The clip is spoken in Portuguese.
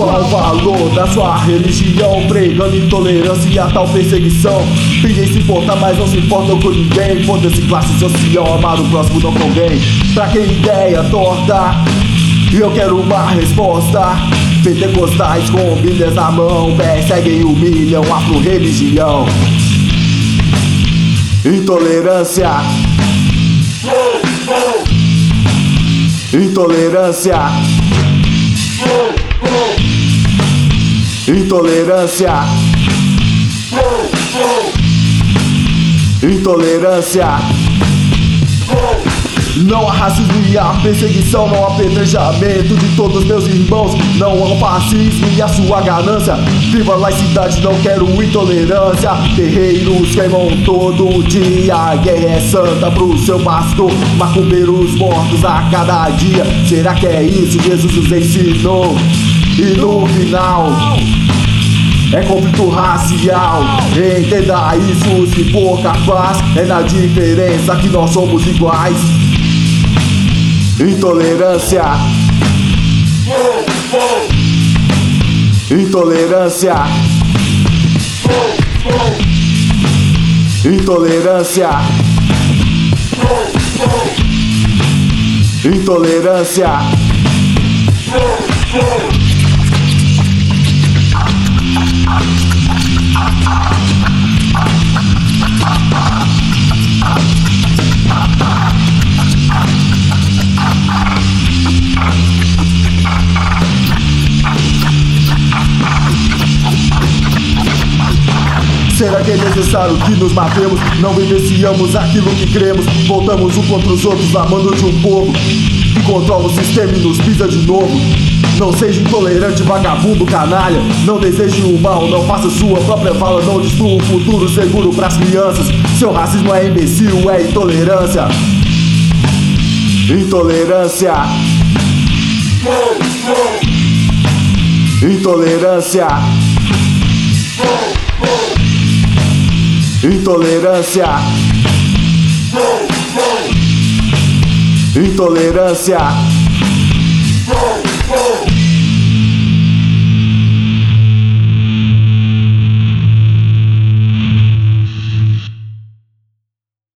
Qual o valor da sua religião? Pregando intolerância e a tal perseguição. Ninguém se importa, mas não se importa com ninguém. Foda-se classe social, amar o próximo não convém. Pra quem ideia torta, eu quero uma resposta. Pentecostais com bíblias na mão, perseguem e humilham afro-religião. Intolerância. Intolerância. Intolerância. Intolerância. Não há racismo e a perseguição, não há apedrejamento de todos meus irmãos. Não há fascismo e a sua ganância. Viva a laicidade, não quero intolerância. Guerreiros queimam todo dia, a guerra é santa pro seu pastor. Macumbeiros mortos a cada dia. Será que é isso Jesus nos ensinou? E no final é conflito racial. Entenda isso se for capaz. É na diferença que nós somos iguais. Intolerância. Intolerância. Intolerância. Intolerância. Será que é necessário que nos matemos? Não vivenciamos aquilo que cremos. Voltamos um contra os outros, amando de um povo que controla o sistema e nos pisa de novo. Não seja intolerante, vagabundo, canalha. Não deseje o mal, não faça sua própria fala. Não destrua um futuro seguro pras crianças. Seu racismo é imbecil, é intolerância. Intolerância. Intolerância. Intolerância. Intolerância.